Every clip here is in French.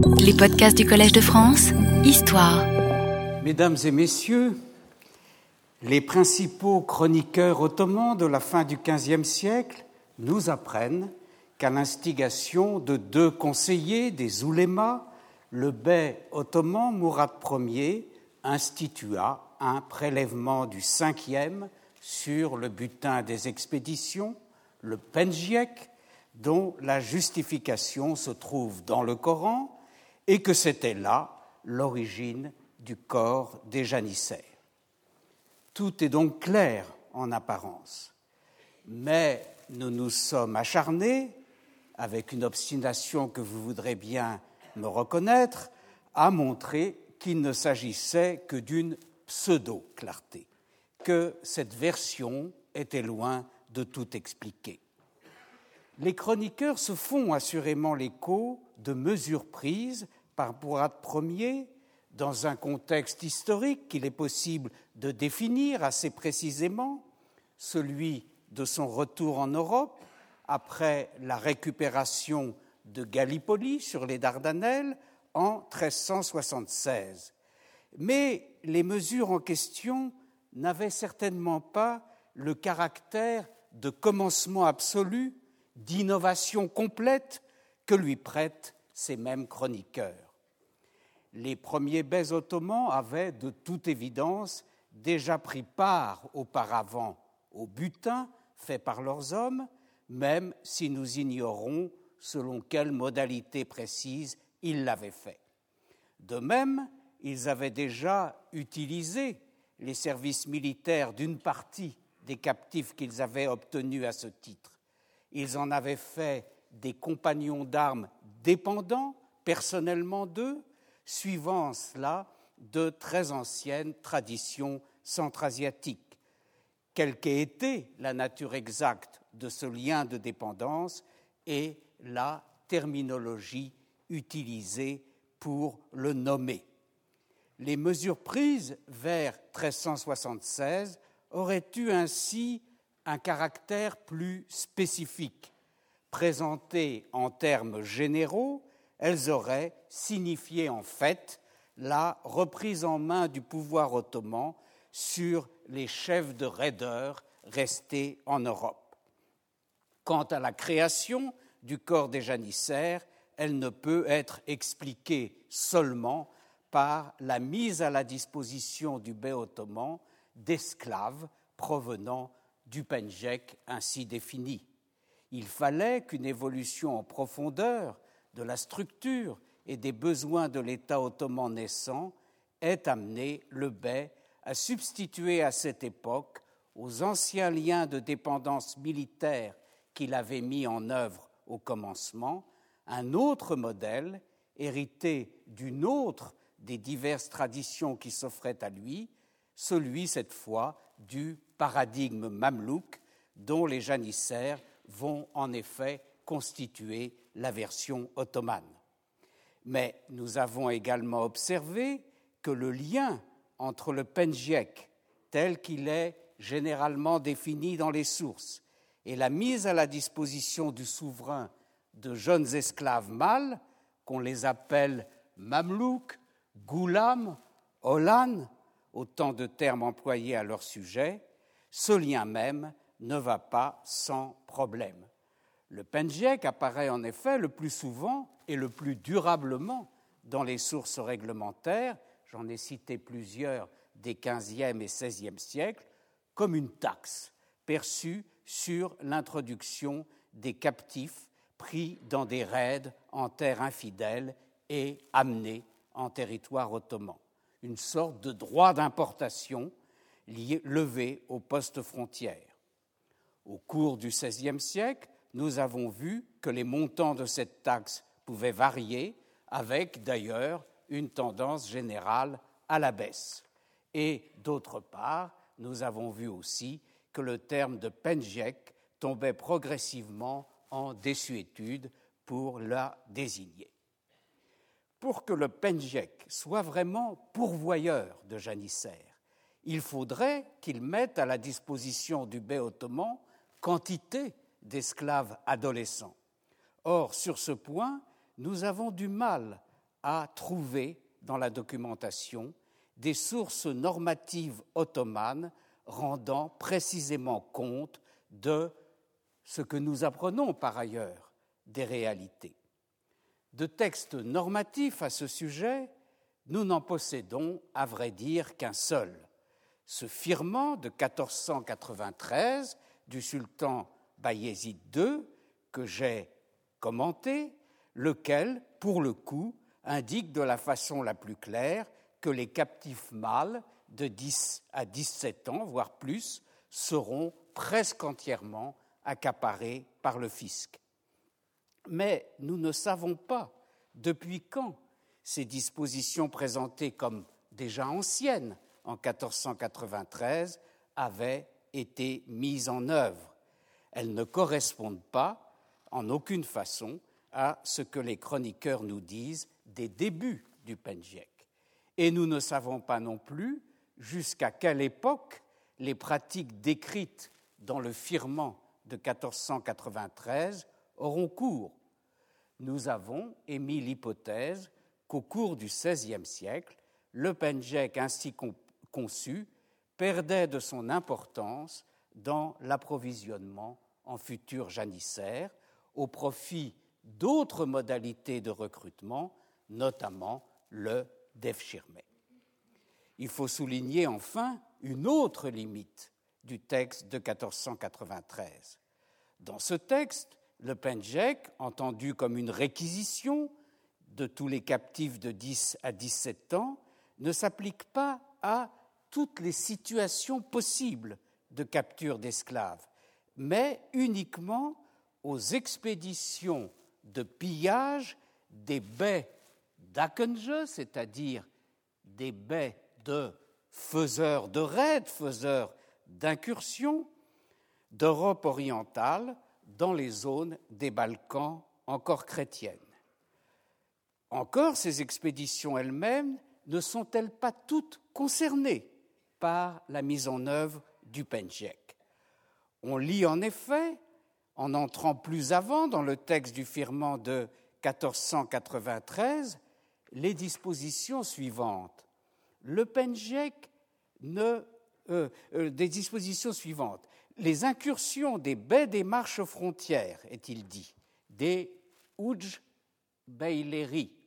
Les podcasts du Collège de France, Histoire. Mesdames et messieurs, les principaux chroniqueurs ottomans de la fin du XVe siècle nous apprennent qu'à l'instigation de deux conseillers des oulémas, le bey ottoman Mourad Ier institua un prélèvement du 5e sur le butin des expéditions, le penjik, dont la justification se trouve dans le Coran, et que c'était là l'origine du corps des janissaires. Tout est donc clair en apparence, mais nous nous sommes acharnés, avec une obstination que vous voudrez bien me reconnaître, à montrer qu'il ne s'agissait que d'une pseudo-clarté, que cette version était loin de tout expliquer. Les chroniqueurs se font assurément l'écho de mesures prises par Mourad Ier dans un contexte historique qu'il est possible de définir assez précisément, celui de son retour en Europe après la récupération de Gallipoli sur les Dardanelles en 1376. Mais les mesures en question n'avaient certainement pas le caractère de commencement absolu, d'innovation complète que lui prêtent ces mêmes chroniqueurs. Les premiers beys ottomans avaient de toute évidence déjà pris part auparavant au butin fait par leurs hommes, même si nous ignorons selon quelles modalités précises ils l'avaient fait. De même, ils avaient déjà utilisé les services militaires d'une partie des captifs qu'ils avaient obtenus à ce titre. Ils en avaient fait des compagnons d'armes dépendants personnellement d'eux, suivant cela de très anciennes traditions centra-asiatiques. Quelle qu'ait été la nature exacte de ce lien de dépendance et la terminologie utilisée pour le nommer. Les mesures prises vers 1376 auraient eu ainsi un caractère plus spécifique. Présentées en termes généraux, elles auraient signifié en fait la reprise en main du pouvoir ottoman sur les chefs de raideurs restés en Europe. Quant à la création du corps des janissaires, elle ne peut être expliquée seulement par la mise à la disposition du bey ottoman d'esclaves provenant du penjik ainsi défini. Il fallait qu'une évolution en profondeur de la structure et des besoins de l'État ottoman naissant ait amené le bey à substituer à cette époque aux anciens liens de dépendance militaire qu'il avait mis en œuvre au commencement un autre modèle hérité d'une autre des diverses traditions qui s'offraient à lui, celui cette fois du paradigme mamelouk dont les janissaires vont en effet constituer la version ottomane. Mais nous avons également observé que le lien entre le penjik, tel qu'il est généralement défini dans les sources, et la mise à la disposition du souverain de jeunes esclaves mâles, qu'on les appelle mamelouks, goulam, olan, autant de termes employés à leur sujet, ce lien même ne va pas sans problème. Le penjik apparaît en effet le plus souvent et le plus durablement dans les sources réglementaires, j'en ai cité plusieurs des XVe et XVIe siècles, comme une taxe perçue sur l'introduction des captifs pris dans des raids en terre infidèle et amenés en territoire ottoman. Une sorte de droit d'importation levé aux postes frontières. Au cours du XVIe siècle, nous avons vu que les montants de cette taxe pouvaient varier, avec d'ailleurs une tendance générale à la baisse. Et d'autre part, nous avons vu aussi que le terme de penjik tombait progressivement en désuétude pour la désigner. Pour que le penjik soit vraiment pourvoyeur de janissaires, il faudrait qu'il mette à la disposition du bey ottoman quantité d'esclaves adolescents. Or, sur ce point, nous avons du mal à trouver dans la documentation des sources normatives ottomanes rendant précisément compte de ce que nous apprenons par ailleurs des réalités. De textes normatifs à ce sujet, nous n'en possédons, à vrai dire, qu'un seul, ce firman de 1493 du sultan Bayezid II que j'ai commenté, lequel, pour le coup, indique de la façon la plus claire que les captifs mâles de 10 à 17 ans, voire plus, seront presque entièrement accaparés par le fisc. Mais nous ne savons pas depuis quand ces dispositions présentées comme déjà anciennes en 1493 avaient été mises en œuvre. Elles ne correspondent pas en aucune façon à ce que les chroniqueurs nous disent des débuts du pendjek. Et nous ne savons pas non plus jusqu'à quelle époque les pratiques décrites dans le firman de 1493 auront cours. Nous avons émis l'hypothèse qu'au cours du XVIe siècle, le pendjek ainsi conçu perdait de son importance dans l'approvisionnement en futurs janissaires au profit d'autres modalités de recrutement, notamment le devshirme. Il faut souligner enfin une autre limite du texte de 1493. Dans ce texte, le pendjek, entendu comme une réquisition de tous les captifs de 10 à 17 ans, ne s'applique pas à toutes les situations possibles de capture d'esclaves, mais uniquement aux expéditions de pillage des baies d'Akenje, c'est-à-dire des baies de faiseurs de raids, faiseurs d'incursions d'Europe orientale dans les zones des Balkans encore chrétiennes. Encore, ces expéditions elles-mêmes ne sont-elles pas toutes concernées par la mise en œuvre du pendjek? On lit en effet, en entrant plus avant dans le texte du firman de 1493, les dispositions suivantes. Le pendjek des dispositions suivantes. Les incursions des baies des marches frontières, est-il dit, des Uj Beyleri,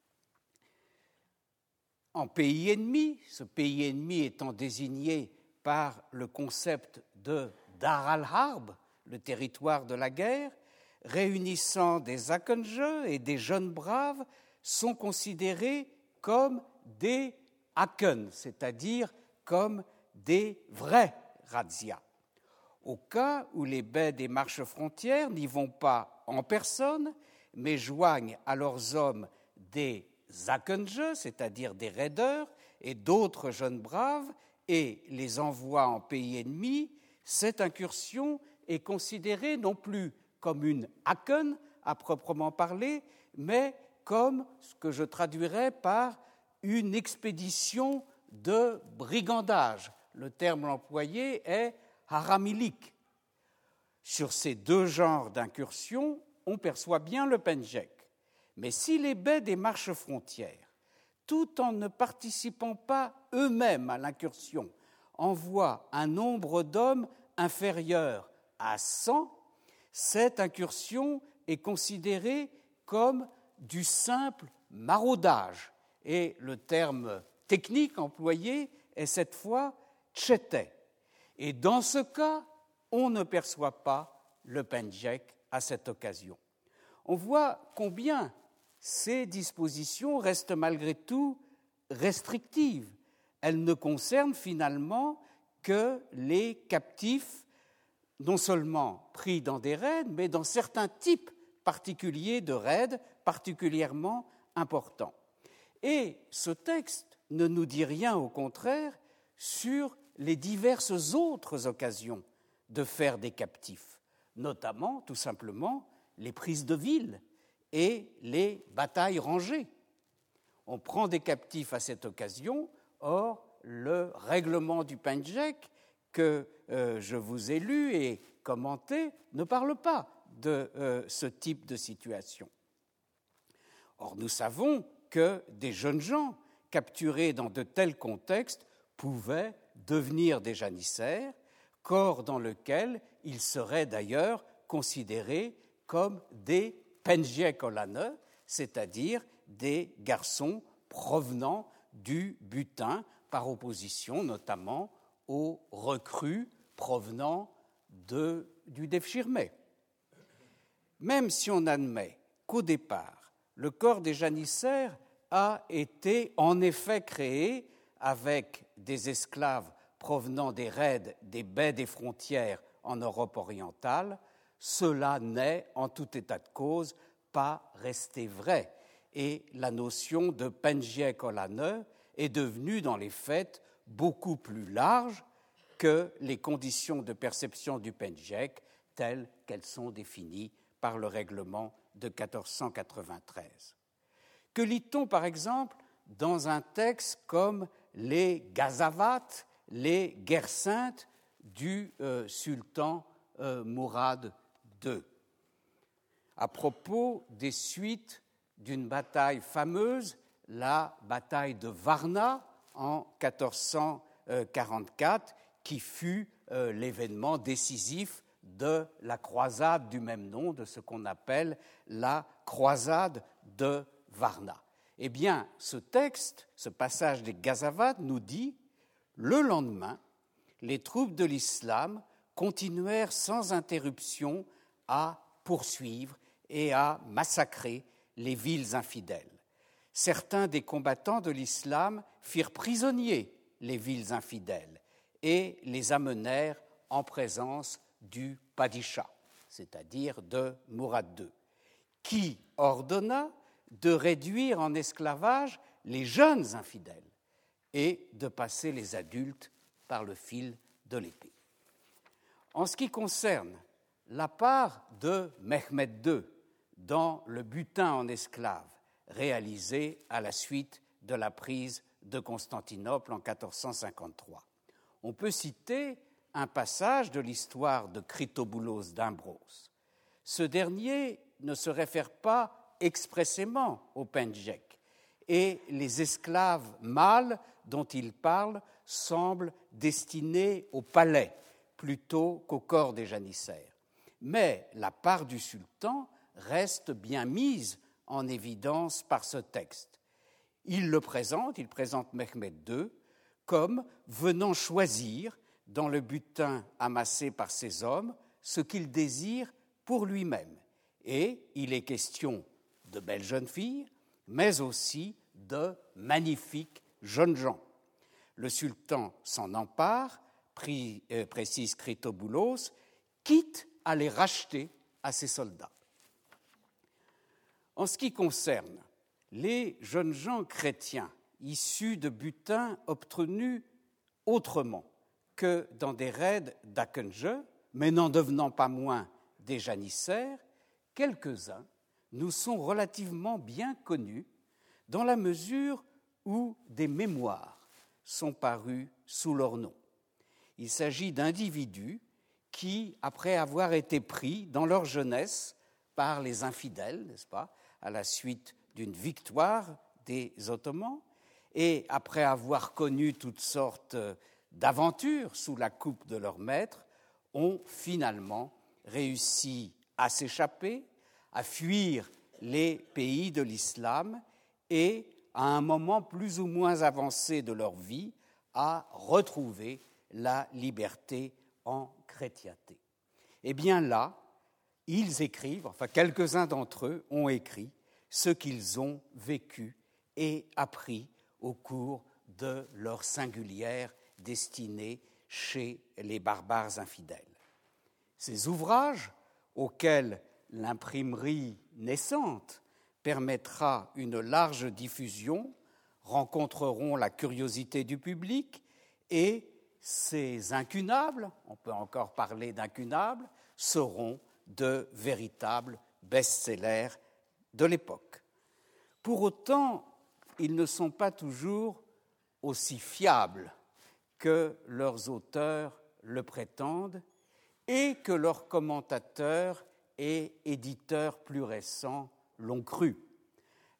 en pays ennemi, ce pays ennemi étant désigné par le concept de Dar al-Harb, le territoire de la guerre, réunissant des Akenje et des jeunes braves, sont considérés comme des Aken, c'est-à-dire comme des vrais razzias. Au cas où les baies des marches frontières n'y vont pas en personne, mais joignent à leurs hommes des Akenje, c'est-à-dire des raideurs, et d'autres jeunes braves, et les envoient en pays ennemi, cette incursion est considérée non plus comme une Aken à proprement parler, mais comme ce que je traduirais par une expédition de brigandage. Le terme employé est haramilik. Sur ces deux genres d'incursions, on perçoit bien le pendjek. Mais si les baies des marches frontières, tout en ne participant pas eux-mêmes à l'incursion, envoient un nombre d'hommes inférieur à 100, cette incursion est considérée comme du simple maraudage. Et le terme technique employé est cette fois tchété. Et dans ce cas, on ne perçoit pas le pendjek à cette occasion. On voit combien ces dispositions restent malgré tout restrictives. Elles ne concernent finalement que les captifs, non seulement pris dans des raids, mais dans certains types particuliers de raids particulièrement importants. Et ce texte ne nous dit rien, au contraire, sur les diverses autres occasions de faire des captifs, notamment, tout simplement, les prises de ville et les batailles rangées. On prend des captifs à cette occasion, or le règlement du pendjek que je vous ai lu et commenté ne parle pas de ce type de situation. Or, nous savons que des jeunes gens capturés dans de tels contextes pouvaient devenir des janissaires, corps dans lequel ils seraient d'ailleurs considérés comme des penjiekolane, c'est-à-dire des garçons provenant du butin, par opposition notamment aux recrues provenant du Devshirme. Même si on admet qu'au départ, le corps des janissaires a été en effet créé avec des esclaves provenant des raids des baies des frontières en Europe orientale, cela n'est, en tout état de cause, pas resté vrai. Et la notion de penjiekolane est devenue, dans les faits, beaucoup plus large que les conditions de perception du penjek telles qu'elles sont définies par le règlement de 1493. Que lit-on, par exemple, dans un texte comme les Gazavat, les guerres saintes du sultan Mourad II, à propos des suites d'une bataille fameuse, la bataille de Varna en 1444, qui fut l'événement décisif de la croisade du même nom, de ce qu'on appelle la croisade de Varna. Eh bien, ce texte, ce passage des Gazavat nous dit « Le lendemain, les troupes de l'islam continuèrent sans interruption à poursuivre et à massacrer les villes infidèles. Certains des combattants de l'islam firent prisonniers les villes infidèles et les amenèrent en présence du Padisha, c'est-à-dire de Mourad II, qui ordonna de réduire en esclavage les jeunes infidèles et de passer les adultes par le fil de l'épée. » En ce qui concerne la part de Mehmed II dans le butin en esclaves réalisé à la suite de la prise de Constantinople en 1453, on peut citer un passage de l'histoire de Critoboulos d'Imbros. Ce dernier ne se réfère pas expressément au penjek, et les esclaves mâles dont il parle semblent destinés au palais plutôt qu'au corps des janissaires. Mais la part du sultan reste bien mise en évidence par ce texte. Il présente Mehmed II comme venant choisir dans le butin amassé par ses hommes ce qu'il désire pour lui-même. Et il est question de belles jeunes filles, mais aussi de magnifiques jeunes gens. Le sultan s'en empare, précise Critoboulos, quitte à les racheter à ses soldats. En ce qui concerne les jeunes gens chrétiens issus de butins obtenus autrement que dans des raids d'Akenje, mais n'en devenant pas moins des janissaires, quelques-uns nous sont relativement bien connus dans la mesure où des mémoires sont parus sous leur nom. Il s'agit d'individus qui, après avoir été pris dans leur jeunesse par les infidèles, n'est-ce pas, à la suite d'une victoire des Ottomans, et après avoir connu toutes sortes d'aventures sous la coupe de leur maître, ont finalement réussi à s'échapper, à fuir les pays de l'islam et, à un moment plus ou moins avancé de leur vie, à retrouver la liberté en chrétienté. Eh bien là, ils écrivent, enfin quelques-uns d'entre eux ont écrit ce qu'ils ont vécu et appris au cours de leur singulière destinée chez les barbares infidèles. Ces ouvrages, auxquels l'imprimerie naissante permettra une large diffusion, rencontreront la curiosité du public et ces incunables, on peut encore parler d'incunables, seront de véritables best-sellers de l'époque. Pour autant, ils ne sont pas toujours aussi fiables que leurs auteurs le prétendent et que leurs commentateurs et éditeurs plus récents l'ont cru.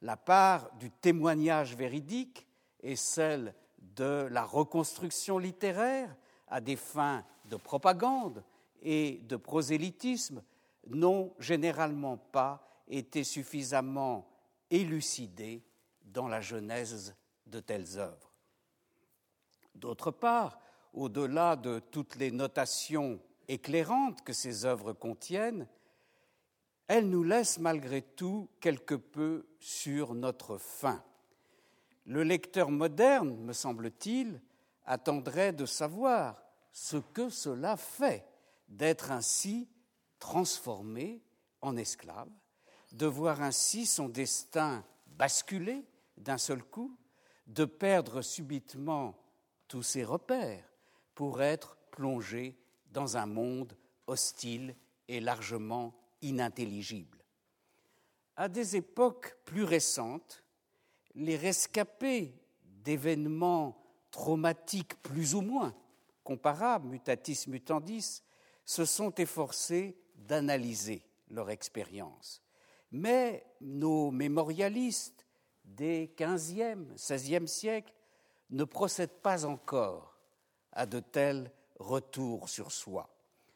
la part du témoignage véridique et celle de la reconstruction littéraire à des fins de propagande et de prosélytisme n'ont généralement pas été suffisamment élucidées dans la genèse de telles œuvres. D'autre part, au-delà de toutes les notations éclairantes que ces œuvres contiennent, elles nous laissent malgré tout quelque peu sur notre faim. Le lecteur moderne, me semble-t-il, attendrait de savoir ce que cela fait d'être ainsi transformé en esclave, de voir ainsi son destin basculer d'un seul coup, de perdre subitement tous ses repères pour être plongé dans un monde hostile et largement inintelligible. À des époques plus récentes, les rescapés d'événements traumatiques plus ou moins comparables, mutatis mutandis, se sont efforcés d'analyser leur expérience. Mais nos mémorialistes des XVe, XVIe siècles ne procèdent pas encore à de tels retours sur soi.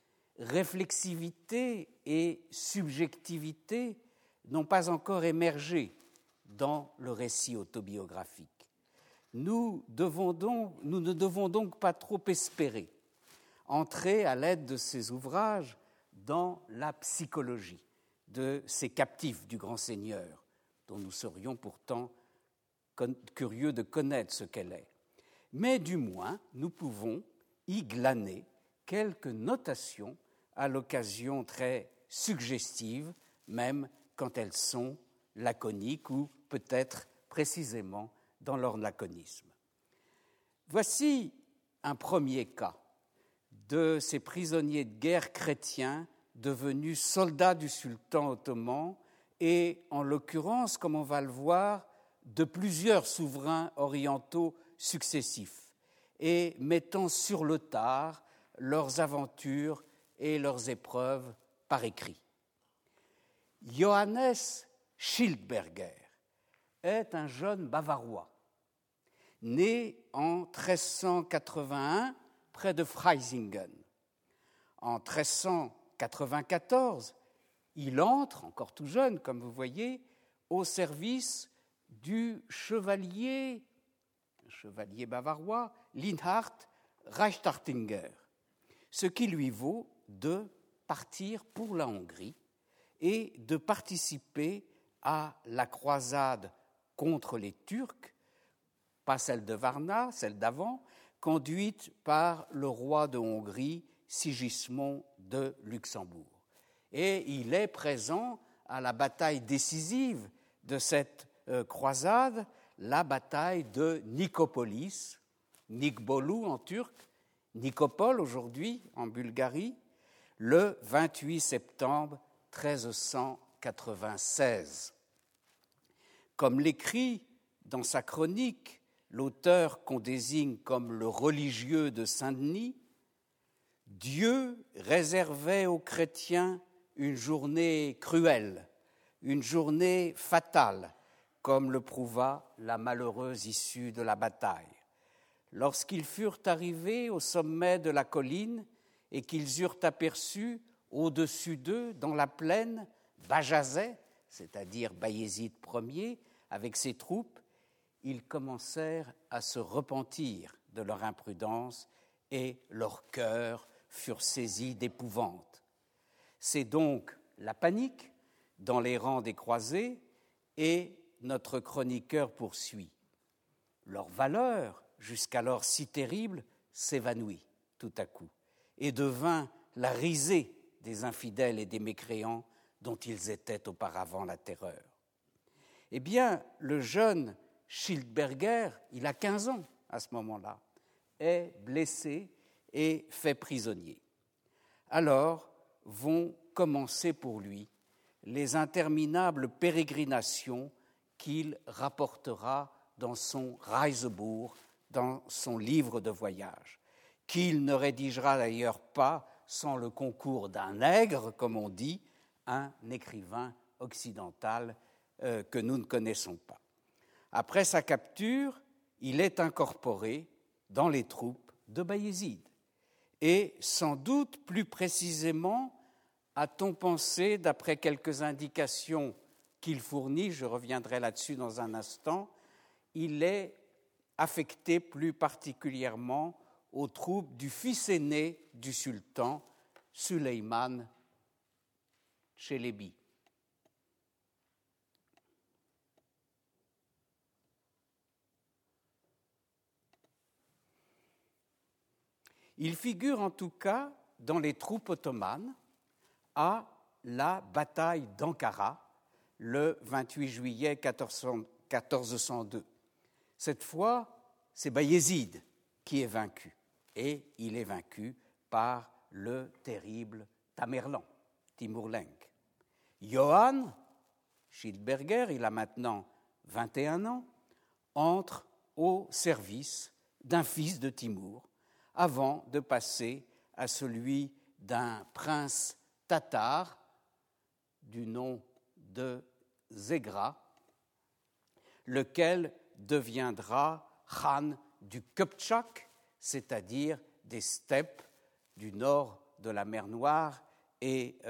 Réflexivité et subjectivité n'ont pas encore émergé dans le récit autobiographique. Nous ne devons donc pas trop espérer entrer à l'aide de ces ouvrages dans la psychologie de ces captifs du Grand Seigneur, dont nous serions pourtant curieux de connaître ce qu'elle est. Mais du moins, nous pouvons y glaner quelques notations à l'occasion très suggestives, même quand elles sont laconiques ou peut-être précisément dans leur laconisme. Voici un premier cas de ces prisonniers de guerre chrétiens devenus soldats du sultan ottoman et, en l'occurrence, comme on va le voir, de plusieurs souverains orientaux successifs et mettant sur le tard leurs aventures et leurs épreuves par écrit. Johannes Schildberger est un jeune Bavarois, né en 1381 près de Freisingen. En 1394, il entre, encore tout jeune comme vous voyez, au service du chevalier bavarois Linhard Reichstachinger, ce qui lui vaut de partir pour la Hongrie et de participer à la croisade contre les Turcs, pas celle de Varna, celle d'avant, conduite par le roi de Hongrie, Sigismond de Luxembourg. Et il est présent à la bataille décisive de cette croisade, la bataille de Nicopolis, Nikbolu en turc, Nicopole aujourd'hui en Bulgarie, le 28 septembre 1396. Comme l'écrit dans sa chronique l'auteur qu'on désigne comme le religieux de Saint-Denis, Dieu réservait aux chrétiens une journée cruelle, une journée fatale, comme le prouva la malheureuse issue de la bataille. Lorsqu'ils furent arrivés au sommet de la colline et qu'ils eurent aperçu au-dessus d'eux, dans la plaine, Bajazet, c'est-à-dire Bayezid Ier, avec ses troupes, ils commencèrent à se repentir de leur imprudence et leurs cœurs furent saisis d'épouvante. C'est donc la panique dans les rangs des croisés et notre chroniqueur poursuit. Leur valeur, jusqu'alors si terrible, s'évanouit tout à coup et devint la risée des infidèles et des mécréants dont ils étaient auparavant la terreur. Eh bien, le jeune Schildberger, il a 15 ans à ce moment-là, est blessé et fait prisonnier. Alors vont commencer pour lui les interminables pérégrinations qu'il rapportera dans son Reisebuch, dans son livre de voyage, qu'il ne rédigera d'ailleurs pas sans le concours d'un nègre, comme on dit, un écrivain occidental que nous ne connaissons pas. Après sa capture, il est incorporé dans les troupes de Bayezid. Et sans doute plus précisément, a-t-on pensé, d'après quelques indications qu'il fournit, je reviendrai là-dessus dans un instant, il est affecté plus particulièrement aux troupes du fils aîné du sultan, Süleyman Çelebi. Il figure en tout cas dans les troupes ottomanes à la bataille d'Ankara le 28 juillet 1402. Cette fois, c'est Bayezid qui est vaincu, et il est vaincu par le terrible Tamerlan, Timur-Lenk. Johann Schildberger, il a maintenant 21 ans, entre au service d'un fils de Timur, avant de passer à celui d'un prince tatar du nom de Zegra, lequel deviendra khan du Koptchak, c'est-à-dire des steppes du nord de la mer Noire des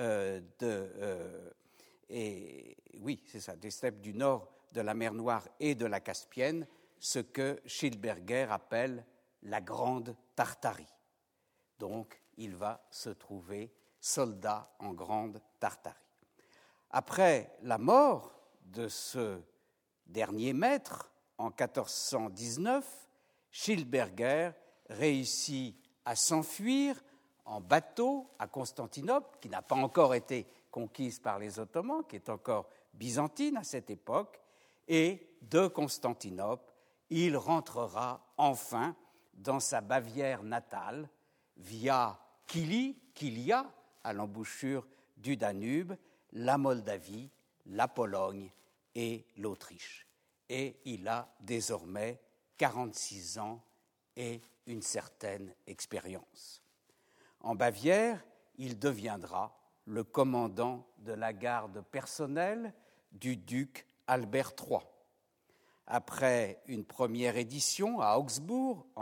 steppes du nord de la mer Noire et de la Caspienne, ce que Schildberger appelle la Grande Tartarie. Donc, il va se trouver soldat en Grande Tartarie. Après la mort de ce dernier maître, en 1419, Schildberger réussit à s'enfuir en bateau à Constantinople, qui n'a pas encore été conquise par les Ottomans, qui est encore byzantine à cette époque, et de Constantinople, il rentrera enfin dans sa Bavière natale, via Kilia, à l'embouchure du Danube, la Moldavie, la Pologne et l'Autriche. Et il a désormais 46 ans et une certaine expérience. En Bavière, il deviendra le commandant de la garde personnelle du duc Albert III. Après une première édition à Augsbourg en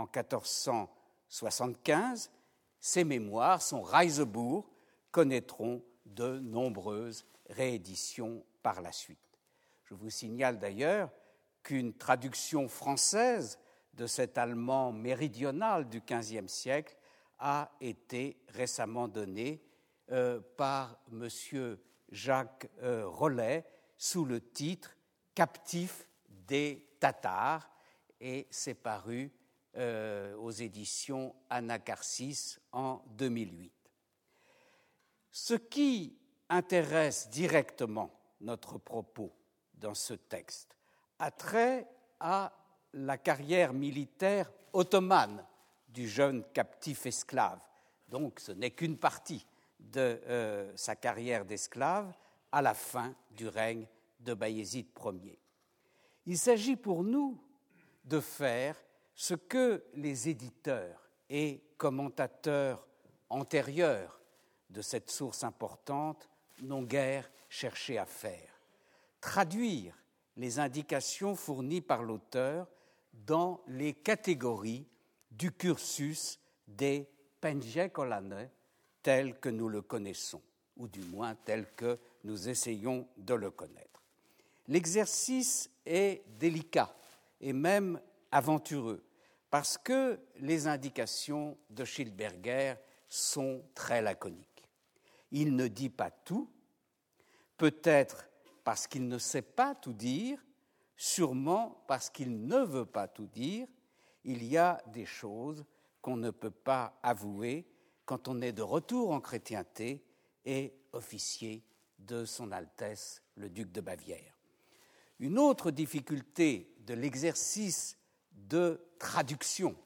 1475, ses mémoires, son Reisebuch, connaîtront de nombreuses rééditions par la suite. Je vous signale d'ailleurs qu'une traduction française de cet allemand méridional du XVe siècle a été récemment donnée par M. Jacques Rollet sous le titre « Captifs des Tatars » et c'est paru aux éditions Anacarsis en 2008. Ce qui intéresse directement notre propos dans ce texte a trait à la carrière militaire ottomane du jeune captif esclave. Donc ce n'est qu'une partie de sa carrière d'esclave à la fin du règne de Bayezid Ier. Il s'agit pour nous de faire ce que les éditeurs et commentateurs antérieurs de cette source importante n'ont guère cherché à faire, traduire les indications fournies par l'auteur dans les catégories du cursus des Pendzsékolane tel que nous le connaissons, ou du moins tel que nous essayons de le connaître. L'exercice est délicat et même aventureux, parce que les indications de Schildberger sont très laconiques. Il ne dit pas tout, peut-être parce qu'il ne sait pas tout dire, sûrement parce qu'il ne veut pas tout dire. Il y a des choses qu'on ne peut pas avouer quand on est de retour en chrétienté et officier de son Altesse le duc de Bavière. Une autre difficulté de l'exercice de traduction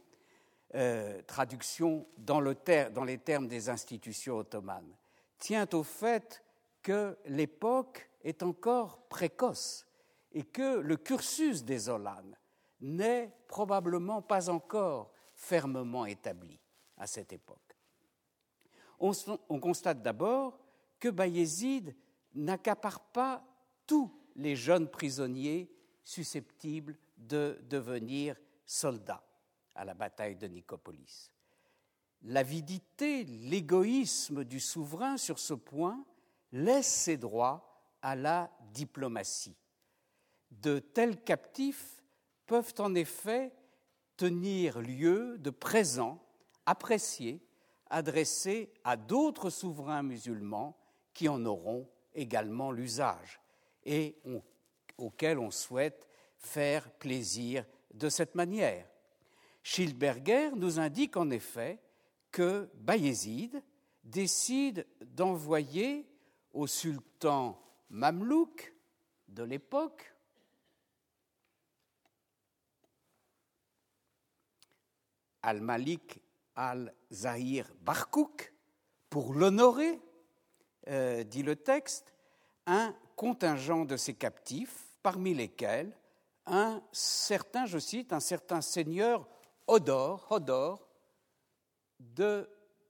dans les termes des institutions ottomanes, tient au fait que l'époque est encore précoce et que le cursus des Olanes n'est probablement pas encore fermement établi à cette époque. On constate d'abord que Bayezid n'accapare pas tout les jeunes prisonniers susceptibles de devenir soldats à la bataille de Nicopolis. L'avidité, l'égoïsme du souverain sur ce point laisse ses droits à la diplomatie. De tels captifs peuvent en effet tenir lieu de présents appréciés adressés à d'autres souverains musulmans qui en auront également l'usage et auxquels on souhaite faire plaisir de cette manière. Schildberger nous indique en effet que Bayezid décide d'envoyer au sultan mamelouk de l'époque Al-Malik al-Zahir Barkouk, pour l'honorer, dit le texte, un contingent de ses captifs, parmi lesquels un certain, je cite, un certain seigneur Hodor de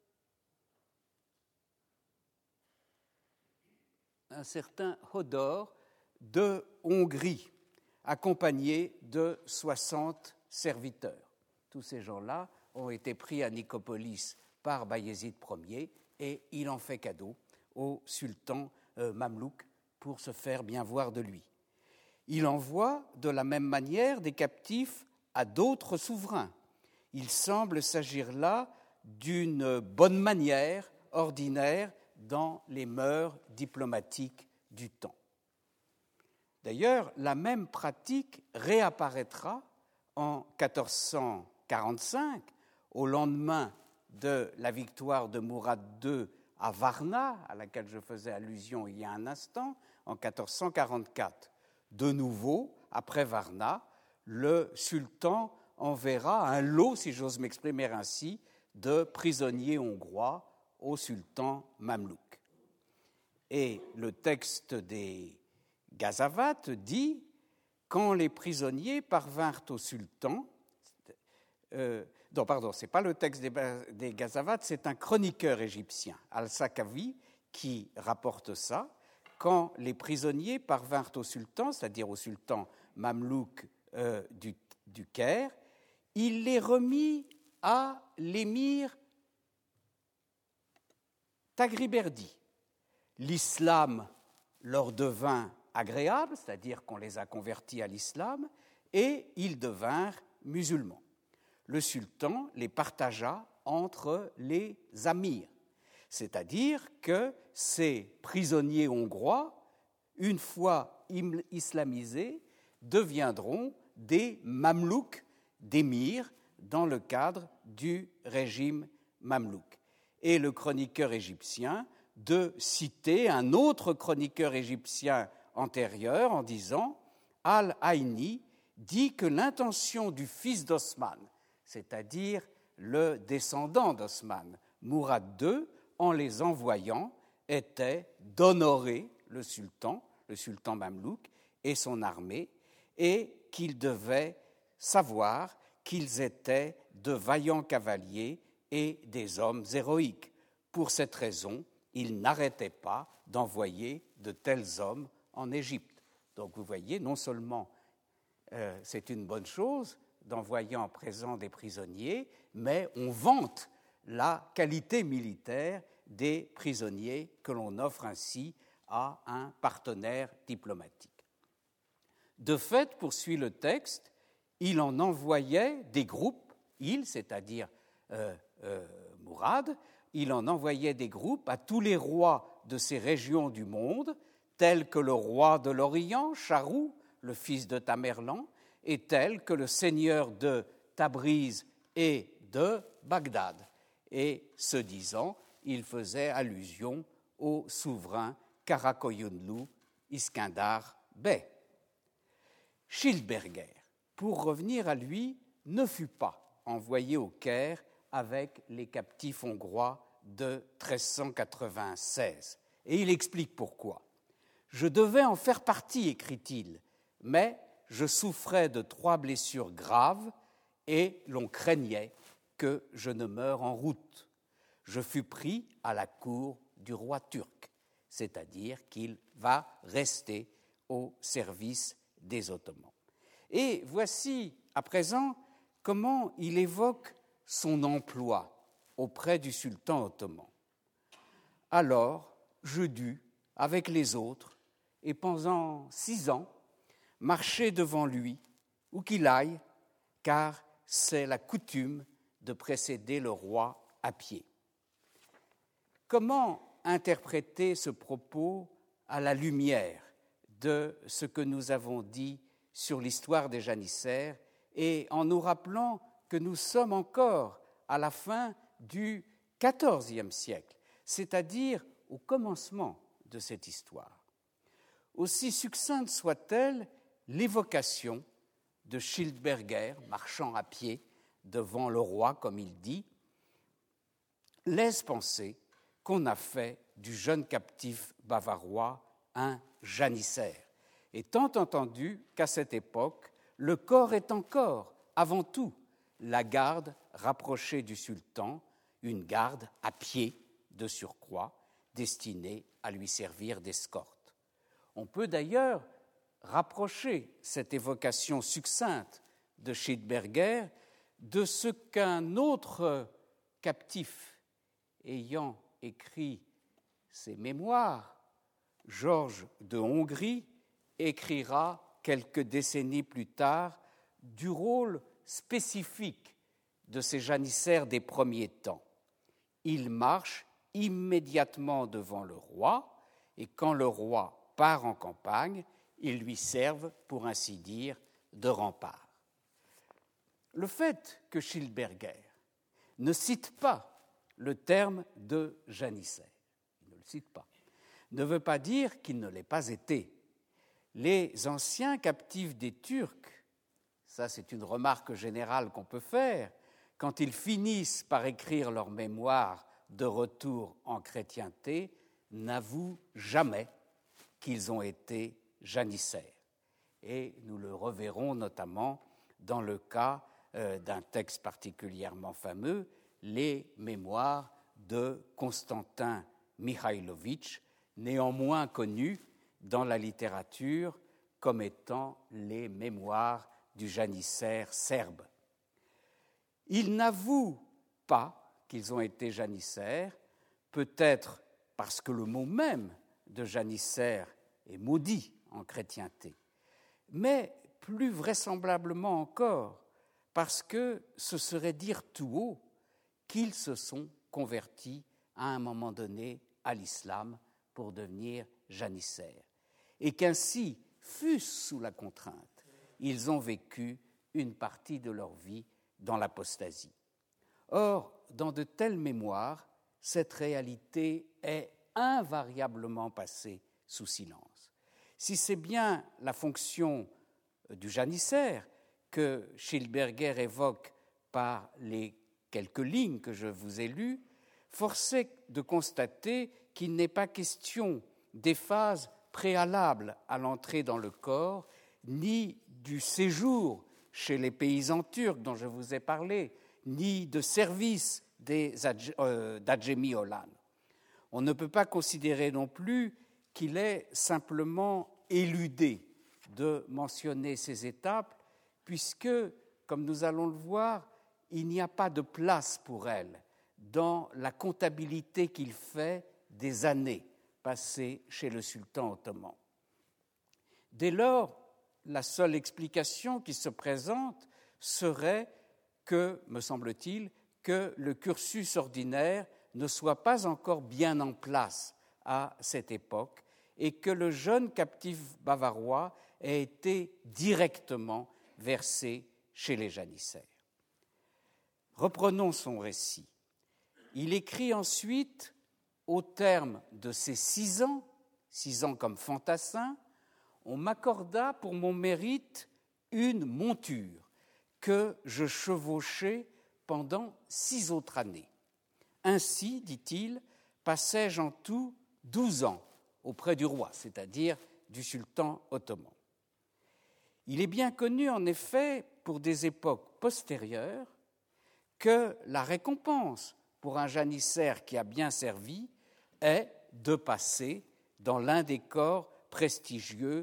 Hongrie, accompagné de 60 serviteurs. Tous ces gens-là ont été pris à Nicopolis par Bayezid Ier et il en fait cadeau au sultan mamelouk pour se faire bien voir de lui. Il envoie de la même manière des captifs à d'autres souverains. Il semble s'agir là d'une bonne manière ordinaire dans les mœurs diplomatiques du temps. D'ailleurs, la même pratique réapparaîtra en 1445, au lendemain de la victoire de Mourad II à Varna, à laquelle je faisais allusion il y a un instant, en 1444. De nouveau, après Varna, le sultan enverra un lot, si j'ose m'exprimer ainsi, de prisonniers hongrois au sultan mamelouk. Et le texte des Ghazawat dit « Quand les prisonniers parvinrent au sultan », c'est pas le texte des Ghazawat, c'est un chroniqueur égyptien, Al-Sakawi, qui rapporte ça. Quand les prisonniers parvinrent au sultan, c'est-à-dire au sultan mamelouk du Caire, il les remit à l'émir Tagriberdi. L'islam leur devint agréable, c'est-à-dire qu'on les a convertis à l'islam, et ils devinrent musulmans. Le sultan les partagea entre les amirs, c'est-à-dire que ces prisonniers hongrois, une fois islamisés, deviendront des mamelouks, d'émirs, dans le cadre du régime mamelouk. Et le chroniqueur égyptien de citer un autre chroniqueur égyptien antérieur en disant « Al-Aini dit que l'intention du fils d'Osman, c'est-à-dire le descendant d'Osman, Mourad II, en les envoyant, était d'honorer le sultan mamelouk et son armée, et qu'il devait savoir qu'ils étaient de vaillants cavaliers et des hommes héroïques. Pour cette raison, il n'arrêtait pas d'envoyer de tels hommes en Égypte. » Donc vous voyez, non seulement c'est une bonne chose d'envoyer en présent des prisonniers, mais on vante la qualité militaire des prisonniers que l'on offre ainsi à un partenaire diplomatique. De fait, poursuit le texte, il en envoyait des groupes, c'est-à-dire Mourad, il en envoyait des groupes à tous les rois de ces régions du monde, tels que le roi de l'Orient, Charou, le fils de Tamerlan, et tels que le seigneur de Tabriz et de Bagdad. Et ce disant, il faisait allusion au souverain Karakoyunlu Iskandar Bey. Schildberger, pour revenir à lui, ne fut pas envoyé au Caire avec les captifs hongrois de 1396. Et il explique pourquoi. « Je devais en faire partie, écrit-il, mais je souffrais de 3 blessures graves et l'on craignait que je ne meure en route. Je fus pris à la cour du roi turc, c'est-à-dire qu'il va rester au service des Ottomans. Et voici à présent comment il évoque son emploi auprès du sultan ottoman. Alors, je dus, avec les autres, et pendant 6 ans, marcher devant lui, où qu'il aille, car c'est la coutume de précéder le roi à pied. Comment interpréter ce propos à la lumière de ce que nous avons dit sur l'histoire des janissaires et en nous rappelant que nous sommes encore à la fin du XIVe siècle, c'est-à-dire au commencement de cette histoire. Aussi succincte soit-elle, l'évocation de Schildberger, marchant à pied devant le roi, comme il dit, laisse penser qu'on a fait du jeune captif bavarois un janissaire, étant entendu qu'à cette époque, le corps est encore, avant tout, la garde rapprochée du sultan, une garde à pied de surcroît, destinée à lui servir d'escorte. On peut d'ailleurs rapprocher cette évocation succincte de Schildberger de ce qu'un autre captif ayant écrit ses mémoires, Georges de Hongrie, écrira quelques décennies plus tard du rôle spécifique de ces janissaires des premiers temps. Ils marchent immédiatement devant le roi et quand le roi part en campagne, ils lui servent, pour ainsi dire, de rempart. Le fait que Schildberger ne cite pas le terme de janissaire, il ne le cite pas, ne veut pas dire qu'il ne l'ait pas été. Les anciens captifs des Turcs, ça c'est une remarque générale qu'on peut faire, quand ils finissent par écrire leurs mémoires de retour en chrétienté, n'avouent jamais qu'ils ont été janissaires. Et nous le reverrons notamment dans le cas d'un texte particulièrement fameux, les mémoires de Constantin Mihailovitch, néanmoins connus dans la littérature comme étant les mémoires du janissaire serbe. Ils n'avouent pas qu'ils ont été janissaires, peut-être parce que le mot même de janissaire est maudit en chrétienté, mais plus vraisemblablement encore parce que ce serait dire tout haut qu'ils se sont convertis à un moment donné à l'islam pour devenir janissaires, et qu'ainsi, fût-ce sous la contrainte, ils ont vécu une partie de leur vie dans l'apostasie. Or, dans de telles mémoires, cette réalité est invariablement passée sous silence. Si c'est bien la fonction du janissaire que Schildberger évoque par les quelques lignes que je vous ai lues, force est de constater qu'il n'est pas question des phases préalables à l'entrée dans le corps, ni du séjour chez les paysans turcs dont je vous ai parlé, ni de service d'Adjemi Olan. On ne peut pas considérer non plus qu'il est simplement éludé de mentionner ces étapes, puisque, comme nous allons le voir, il n'y a pas de place pour elles dans la comptabilité qu'il fait des années passées chez le sultan ottoman. Dès lors, la seule explication qui se présente serait que, me semble-t-il, que le cursus ordinaire ne soit pas encore bien en place à cette époque et que le jeune captif bavarois ait été directement versé chez les janissaires. Reprenons son récit. Il écrit ensuite, au terme de ces 6 ans comme fantassin, on m'accorda pour mon mérite une monture que je chevauchai pendant 6 autres années. Ainsi, dit-il, passai-je en tout 12 ans auprès du roi, c'est-à-dire du sultan ottoman. Il est bien connu, en effet, pour des époques postérieures, que la récompense pour un janissaire qui a bien servi est de passer dans l'un des corps prestigieux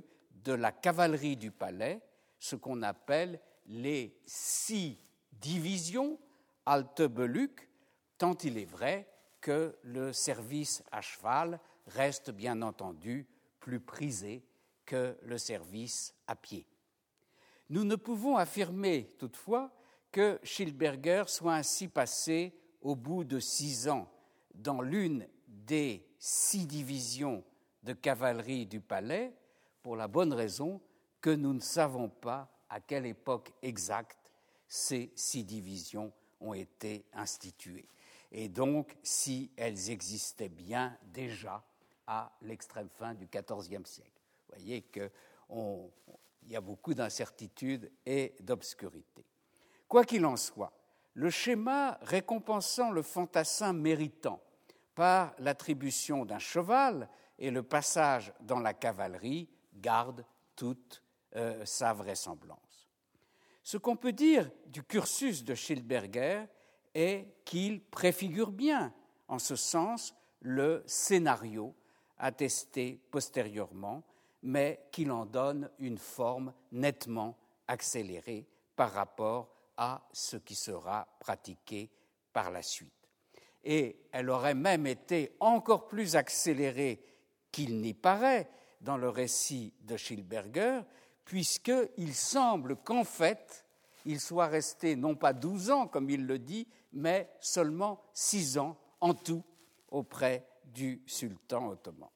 de la cavalerie du palais ce qu'on appelle les 6 divisions Altebeluc, tant il est vrai que le service à cheval reste bien entendu plus prisé que le service à pied. Nous ne pouvons affirmer toutefois que Schildberger soit ainsi passé au bout de 6 ans dans l'une des 6 divisions de cavalerie du palais, pour la bonne raison que nous ne savons pas à quelle époque exacte ces 6 divisions ont été instituées, et donc si elles existaient bien déjà à l'extrême fin du XIVe siècle. Vous voyez qu'il y a beaucoup d'incertitudes et d'obscurité. Quoi qu'il en soit, le schéma récompensant le fantassin méritant par l'attribution d'un cheval et le passage dans la cavalerie garde toute sa vraisemblance. Ce qu'on peut dire du cursus de Schildberger est qu'il préfigure bien, en ce sens, le scénario attesté postérieurement, mais qu'il en donne une forme nettement accélérée par rapport à ce qui sera pratiqué par la suite. Et elle aurait même été encore plus accélérée qu'il n'y paraît dans le récit de Schildberger, puisqu'il semble qu'en fait, il soit resté non pas 12 ans, comme il le dit, mais seulement 6 ans en tout auprès du sultan ottoman.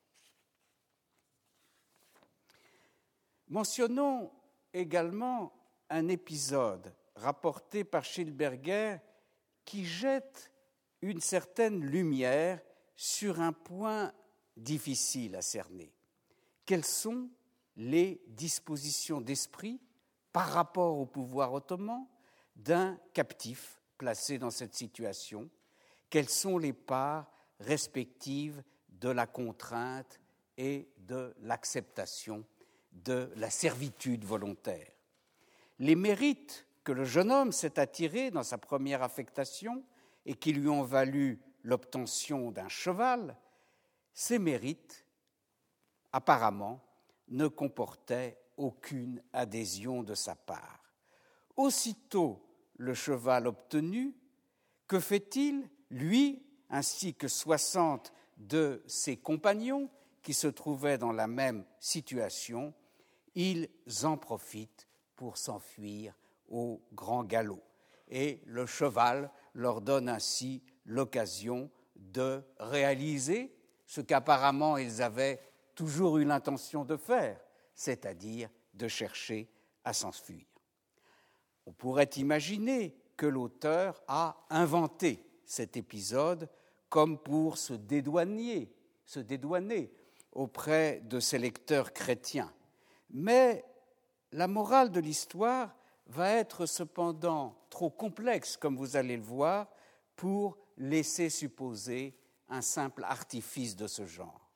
Mentionnons également un épisode rapporté par Schildberger qui jette une certaine lumière sur un point difficile à cerner. Quelles sont les dispositions d'esprit par rapport au pouvoir ottoman d'un captif placé dans cette situation? Quelles sont les parts respectives de la contrainte et de l'acceptation de la servitude volontaire? Les mérites que le jeune homme s'est attirés dans sa première affectation et qui lui ont valu l'obtention d'un cheval, ces mérites, apparemment, ne comportaient aucune adhésion de sa part. Aussitôt le cheval obtenu, que fait-il, lui, ainsi que 60 de ses compagnons qui se trouvaient dans la même situation? Ils en profitent pour s'enfuir au grand galop. Et le cheval leur donne ainsi l'occasion de réaliser ce qu'apparemment ils avaient toujours eu l'intention de faire, c'est-à-dire de chercher à s'enfuir. On pourrait imaginer que l'auteur a inventé cet épisode comme pour se dédouaner auprès de ses lecteurs chrétiens. Mais la morale de l'histoire va être cependant trop complexe, comme vous allez le voir, pour laisser supposer un simple artifice de ce genre.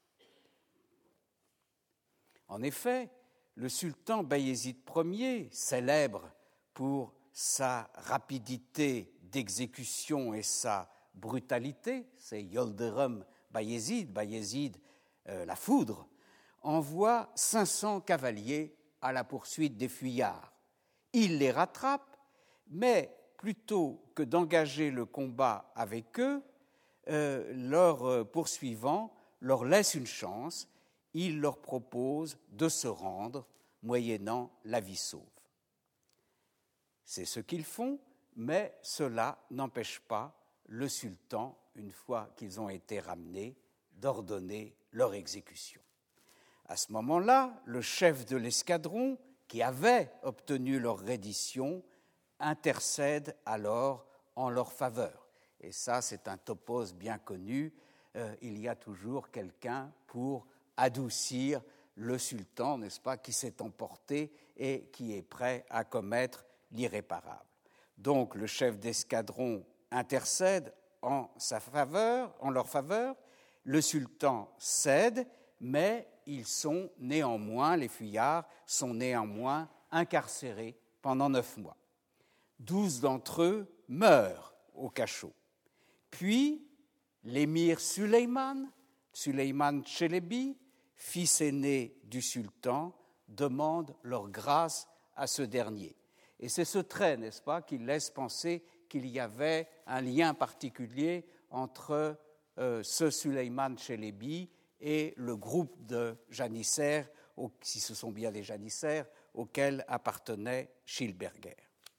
En effet, le sultan Bayezid Ier, célèbre pour sa rapidité d'exécution et sa brutalité, c'est Yıldırım Bayezid, la foudre, envoie 500 cavaliers à la poursuite des fuyards. Il les rattrape, mais plutôt que d'engager le combat avec eux, leurs poursuivants leur laissent une chance. Il leur propose de se rendre, moyennant la vie sauve. C'est ce qu'ils font, mais cela n'empêche pas le sultan, une fois qu'ils ont été ramenés, d'ordonner leur exécution. À ce moment-là, le chef de l'escadron, qui avait obtenu leur reddition, intercède alors en leur faveur. Et ça, c'est un topos bien connu. Il y a toujours quelqu'un pour adoucir le sultan, n'est-ce pas, qui s'est emporté et qui est prêt à commettre l'irréparable. Donc, le chef d'escadron intercède en leur faveur. Le sultan cède, mais ils sont néanmoins, les fuyards sont néanmoins incarcérés pendant 9 mois. 12 d'entre eux meurent au cachot. Puis, l'émir Süleyman Çelebi, fils aîné du sultan, demandent leur grâce à ce dernier. Et c'est ce trait, n'est-ce pas, qui laisse penser qu'il y avait un lien particulier entre ce Suleiman Chelebi et le groupe de janissaires, si ce sont bien des janissaires, auxquels appartenait Schilberger.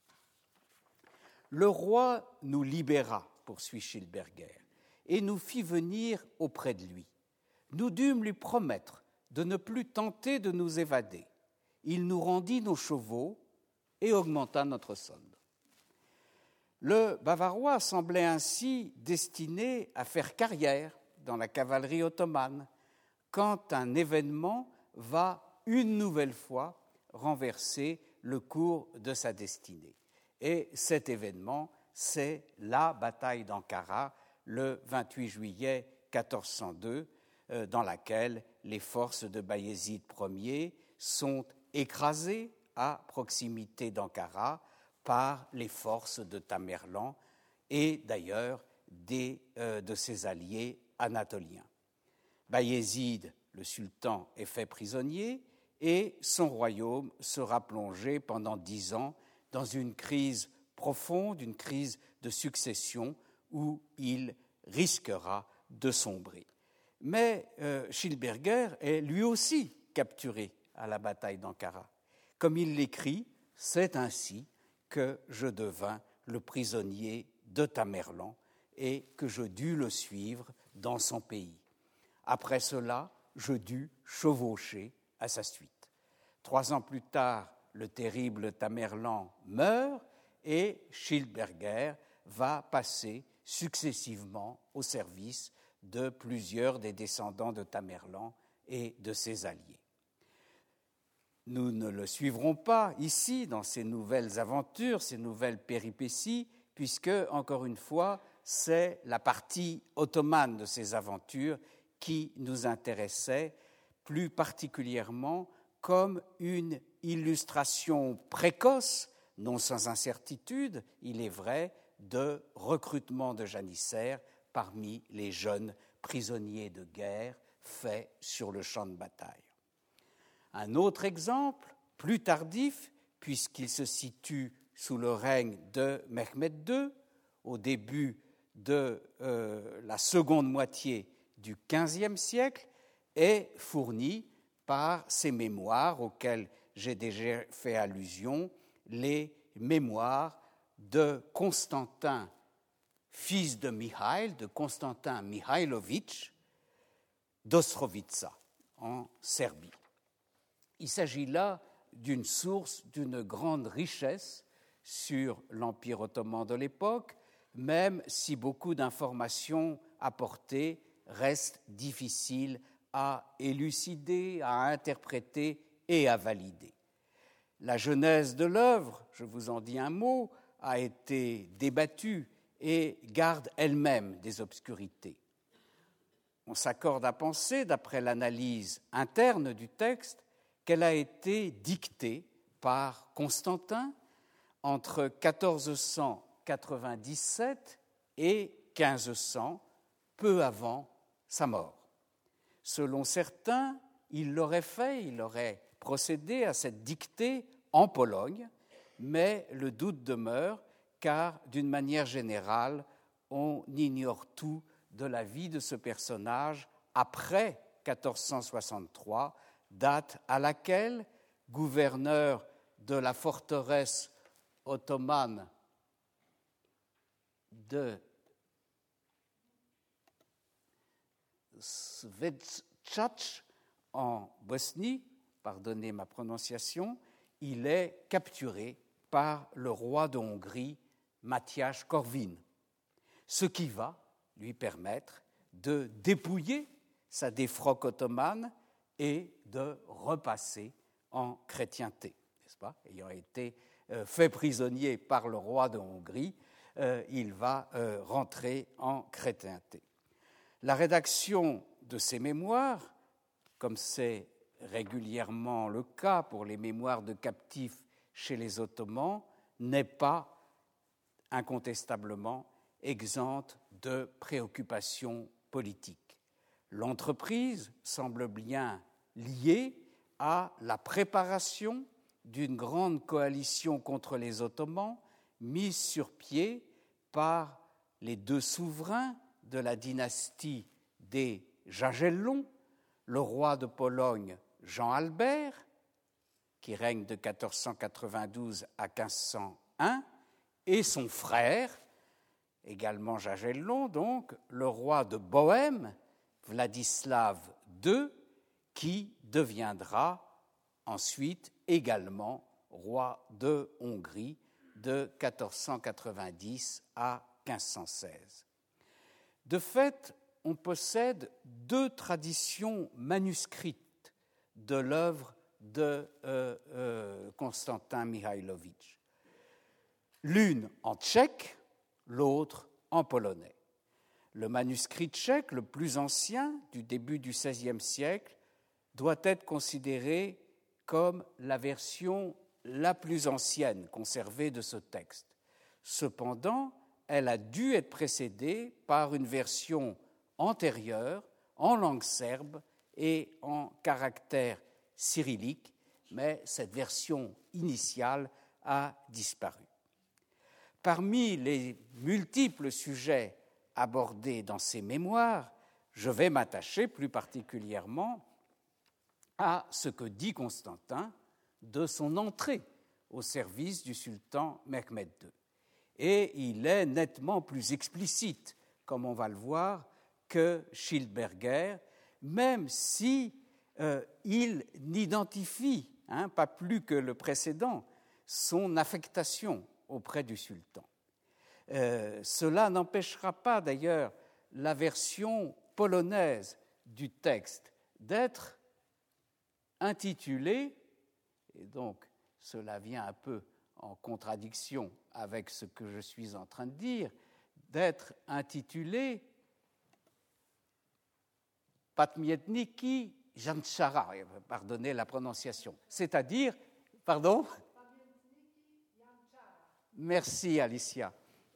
Le roi nous libéra, poursuit Schilberger, et nous fit venir auprès de lui. Nous dûmes lui promettre de ne plus tenter de nous évader. Il nous rendit nos chevaux et augmenta notre solde. Le Bavarois semblait ainsi destiné à faire carrière dans la cavalerie ottomane quand un événement va une nouvelle fois renverser le cours de sa destinée. Et cet événement, c'est la bataille d'Ankara, le 28 juillet 1402, dans laquelle les forces de Bayezid Ier sont écrasées à proximité d'Ankara par les forces de Tamerlan et d'ailleurs de ses alliés anatoliens. Bayezid, le sultan, est fait prisonnier et son royaume sera plongé pendant 10 ans dans une crise profonde, une crise de succession où il risquera de sombrer. Mais Schilberger est lui aussi capturé à la bataille d'Ankara. Comme il l'écrit, c'est ainsi que je devins le prisonnier de Tamerlan et que je dus le suivre dans son pays. Après cela, je dus chevaucher à sa suite. 3 ans plus tard, le terrible Tamerlan meurt et Schilberger va passer successivement au service de plusieurs des descendants de Tamerlan et de ses alliés. Nous ne le suivrons pas ici dans ces nouvelles aventures, ces nouvelles péripéties, puisque, encore une fois, c'est la partie ottomane de ces aventures qui nous intéressait plus particulièrement comme une illustration précoce, non sans incertitude, il est vrai, de recrutement de janissaires parmi les jeunes prisonniers de guerre faits sur le champ de bataille. Un autre exemple, plus tardif, puisqu'il se situe sous le règne de Mehmed II, au début de la seconde moitié du XVe siècle, est fourni par ces mémoires auxquelles j'ai déjà fait allusion, les mémoires de Constantin, fils de Mihail, de Constantin Mihailovitch d'Ostrovica, en Serbie. Il s'agit là d'une source d'une grande richesse sur l'Empire ottoman de l'époque, même si beaucoup d'informations apportées restent difficiles à élucider, à interpréter et à valider. La genèse de l'œuvre, je vous en dis un mot, a été débattue et garde elle-même des obscurités. On s'accorde à penser, d'après l'analyse interne du texte, qu'elle a été dictée par Constantin entre 1497 et 1500, peu avant sa mort. Selon certains, il aurait procédé à cette dictée en Pologne, mais le doute demeure car, d'une manière générale, on ignore tout de la vie de ce personnage après 1463, date à laquelle, gouverneur de la forteresse ottomane de Svetchac en Bosnie, pardonnez ma prononciation, il est capturé par le roi de Hongrie, Mátyás Korvin, ce qui va lui permettre de dépouiller sa défroque ottomane et de repasser en chrétienté, n'est-ce pas ? Ayant été fait prisonnier par le roi de Hongrie, il va rentrer en chrétienté. La rédaction de ces mémoires, comme c'est régulièrement le cas pour les mémoires de captifs chez les Ottomans, n'est pas incontestablement exempte de préoccupations politiques. L'entreprise semble bien liée à la préparation d'une grande coalition contre les Ottomans mise sur pied par les deux souverains de la dynastie des Jagellons, le roi de Pologne Jean Albert, qui règne de 1492 à 1501, et son frère, également Jagellon, donc, le roi de Bohême, Vladislav II, qui deviendra ensuite également roi de Hongrie de 1490 à 1516. De fait, on possède deux traditions manuscrites de l'œuvre de Constantin Mihailovitch. L'une en tchèque, l'autre en polonais. Le manuscrit tchèque, le plus ancien, du début du XVIe siècle, doit être considéré comme la version la plus ancienne conservée de ce texte. Cependant, elle a dû être précédée par une version antérieure, en langue serbe et en caractère cyrillique, mais cette version initiale a disparu. Parmi les multiples sujets abordés dans ces mémoires, je vais m'attacher plus particulièrement à ce que dit Constantin de son entrée au service du sultan Mehmed II. Et il est nettement plus explicite, comme on va le voir, que Schildberger, même si il n'identifie, pas plus que le précédent, son affectation auprès du sultan. Cela n'empêchera pas d'ailleurs la version polonaise du texte d'être intitulée, et donc cela vient un peu en contradiction avec ce que je suis en train de dire, d'être intitulée Pamiętniki Janczara, pardonnez la prononciation, c'est-à-dire, pardon? Merci Alicia.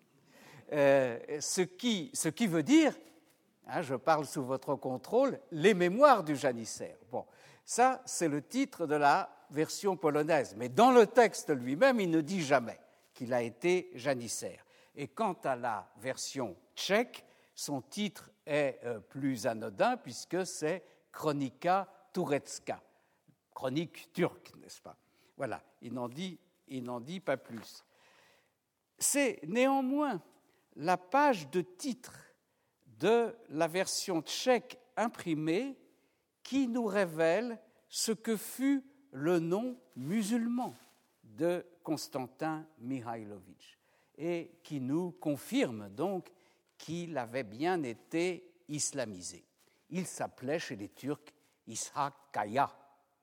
Ce qui veut dire, je parle sous votre contrôle, les mémoires du janissaire. Bon, ça c'est le titre de la version polonaise, mais dans le texte lui-même, il ne dit jamais qu'il a été janissaire. Et quant à la version tchèque, son titre est plus anodin puisque c'est Chronika Turecka, chronique turque, n'est-ce pas? Voilà, il n'en dit pas plus. C'est néanmoins la page de titre de la version tchèque imprimée qui nous révèle ce que fut le nom musulman de Constantin Mihailovitch et qui nous confirme donc qu'il avait bien été islamisé. Il s'appelait chez les Turcs Ishak Kaya.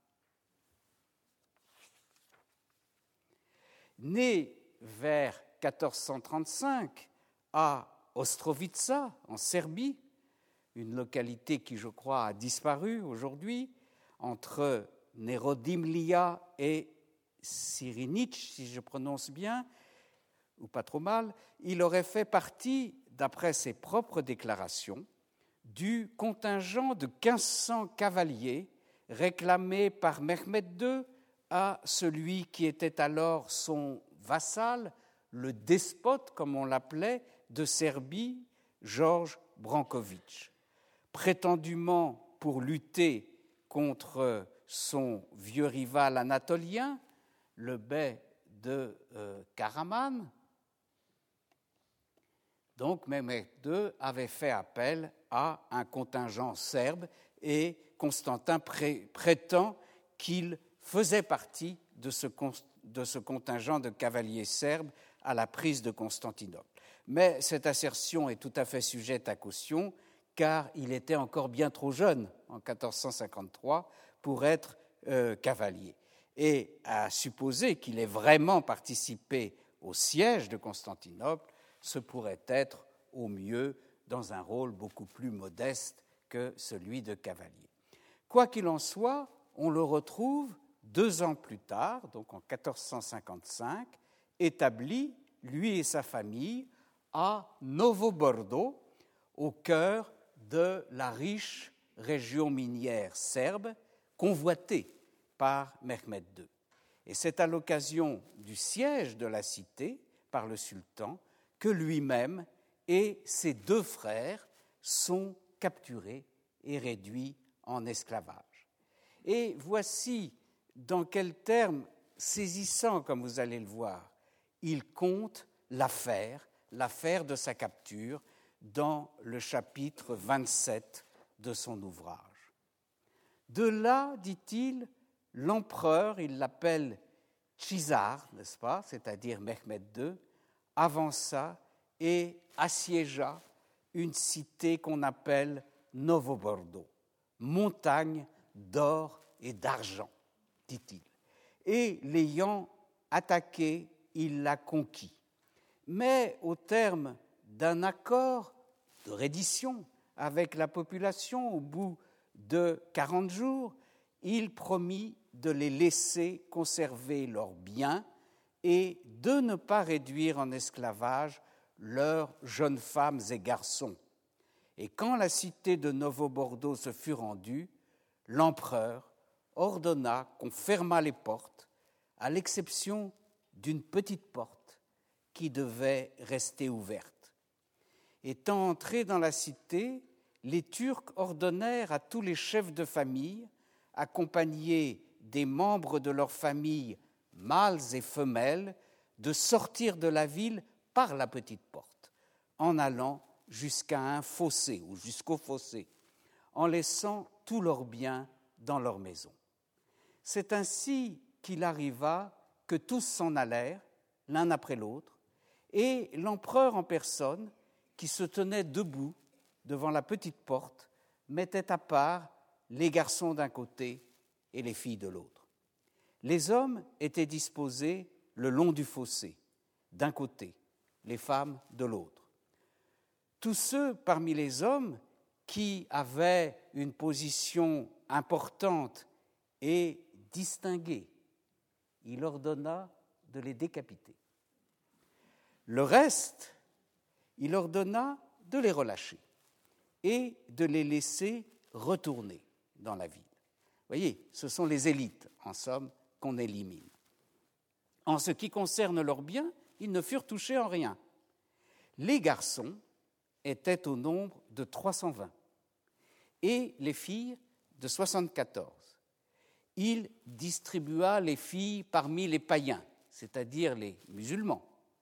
Né vers 1435 à Ostrovica, en Serbie, une localité qui, je crois, a disparu aujourd'hui, entre Nerodimlia et Sirinic, si je prononce bien, ou pas trop mal, il aurait fait partie, d'après ses propres déclarations, du contingent de 1500 cavaliers réclamé par Mehmed II à celui qui était alors son vassal, le despote, comme on l'appelait, de Serbie, Georges Branković. Prétendument pour lutter contre son vieux rival anatolien, le bey de Karaman. Donc Mehmed II avait fait appel à un contingent serbe et Constantin prétend qu'il faisait partie de ce contingent de cavaliers serbes à la prise de Constantinople. Mais cette assertion est tout à fait sujette à caution car il était encore bien trop jeune en 1453 pour être cavalier. Et à supposer qu'il ait vraiment participé au siège de Constantinople, ce pourrait être au mieux dans un rôle beaucoup plus modeste que celui de cavalier. Quoi qu'il en soit, on le retrouve 2 ans plus tard, donc en 1455, établi, lui et sa famille, à Novo Brdo, au cœur de la riche région minière serbe, convoitée par Mehmed II. Et c'est à l'occasion du siège de la cité par le sultan que lui-même et ses 2 frères sont capturés et réduits en esclavage. Et voici dans quels termes saisissants, comme vous allez le voir, il compte l'affaire de sa capture dans le chapitre 27 de son ouvrage. De là, dit-il, l'empereur, il l'appelle Chizar, n'est-ce pas, c'est-à-dire Mehmed II, avança et assiégea une cité qu'on appelle Novobordo, montagne d'or et d'argent, dit-il. Et l'ayant attaqué, il l'a conquis. Mais au terme d'un accord de reddition avec la population, au bout de 40 jours, il promit de les laisser conserver leurs biens et de ne pas réduire en esclavage leurs jeunes femmes et garçons. Et quand la cité de Novobordo se fut rendue, l'empereur ordonna qu'on fermât les portes, à l'exception d'une petite porte qui devait rester ouverte. Étant entrés dans la cité, les Turcs ordonnèrent à tous les chefs de famille, accompagnés des membres de leur famille, mâles et femelles, de sortir de la ville par la petite porte, en allant jusqu'à un fossé ou jusqu'au fossé, en laissant tous leurs biens dans leur maison. C'est ainsi qu'il arriva que tous s'en allèrent, l'un après l'autre, et l'empereur en personne, qui se tenait debout devant la petite porte, mettait à part les garçons d'un côté et les filles de l'autre. Les hommes étaient disposés le long du fossé, d'un côté, les femmes de l'autre. Tous ceux parmi les hommes qui avaient une position importante et distinguée, il ordonna de les décapiter. Le reste, il ordonna de les relâcher et de les laisser retourner dans la ville. Vous voyez, ce sont les élites, en somme, qu'on élimine. En ce qui concerne leurs biens, ils ne furent touchés en rien. Les garçons étaient au nombre de 320 et les filles de 74. Il distribua les filles parmi les païens, c'est-à-dire les musulmans.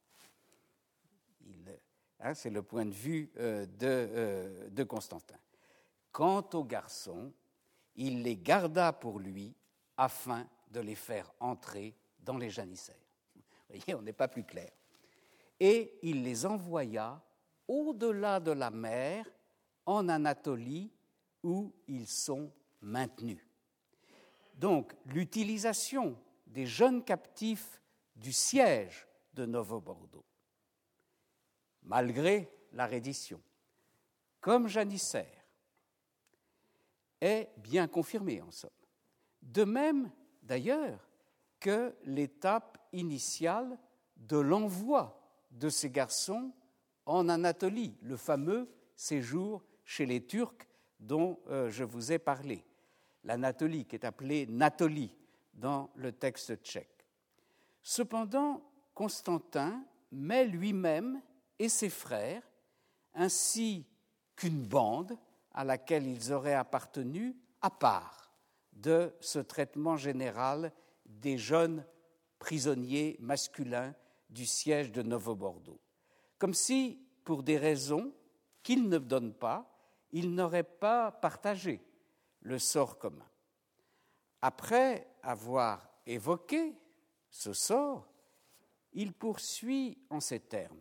C'est le point de vue de Constantin. Quant aux garçons, il les garda pour lui afin de les faire entrer dans les janissaires. Vous voyez, on n'est pas plus clair. Et il les envoya au-delà de la mer, en Anatolie, où ils sont maintenus. Donc, l'utilisation des jeunes captifs du siège de Novobordo, malgré la reddition, comme janissaires, est bien confirmée en somme. De même, d'ailleurs, que l'étape initiale de l'envoi de ces garçons en Anatolie, le fameux séjour chez les Turcs dont je vous ai parlé. L'Anatolie, qui est appelée Natolie dans le texte tchèque. Cependant, Constantin met lui-même et ses frères, ainsi qu'une bande à laquelle ils auraient appartenu, à part de ce traitement général des jeunes prisonniers masculins du siège de Novobordo. Comme si, pour des raisons qu'il ne donne pas, ils n'auraient pas partagé le sort commun. Après avoir évoqué ce sort, il poursuit en ces termes.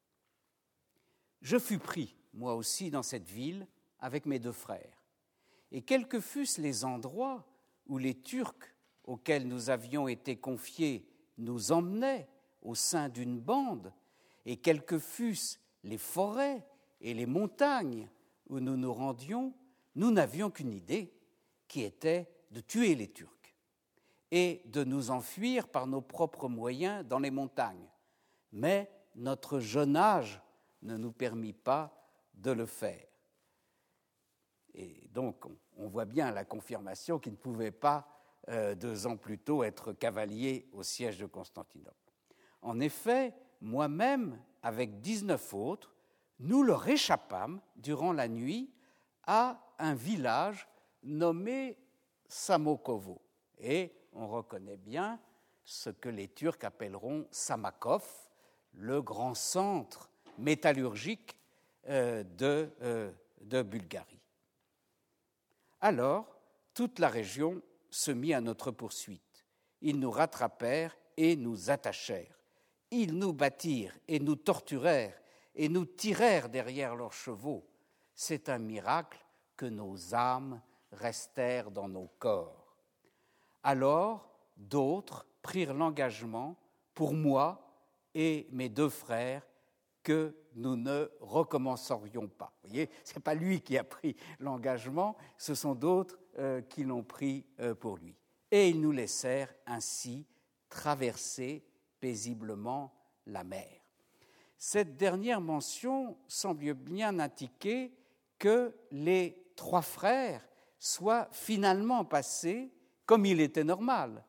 « Je fus pris, moi aussi, dans cette ville avec mes 2 frères, et quels que fussent les endroits où les Turcs auxquels nous avions été confiés nous emmenaient au sein d'une bande, et quelles que fussent les forêts et les montagnes où nous nous rendions, nous n'avions qu'une idée, qui était de tuer les Turcs et de nous enfuir par nos propres moyens dans les montagnes. Mais notre jeune âge ne nous permit pas de le faire. Et donc, on voit bien la confirmation qu'ils ne pouvaient pas 2 ans plus tôt, être cavalier au siège de Constantinople. En effet, moi-même, avec 19 autres, nous leur échappâmes durant la nuit à un village nommé Samokovo. Et on reconnaît bien ce que les Turcs appelleront Samakov, le grand centre métallurgique de Bulgarie. Alors, toute la région se mit à notre poursuite. Ils nous rattrapèrent et nous attachèrent. Ils nous battirent et nous torturèrent et nous tirèrent derrière leurs chevaux. C'est un miracle que nos âmes restèrent dans nos corps. Alors, d'autres prirent l'engagement, pour moi et mes 2 frères, que nous ne recommencerions pas. Vous voyez, ce n'est pas lui qui a pris l'engagement, ce sont d'autres qui l'ont pris pour lui. Et ils nous laissèrent ainsi traverser paisiblement la mer. Cette dernière mention semble bien indiquer que les 3 frères soient finalement passés, comme il était normal,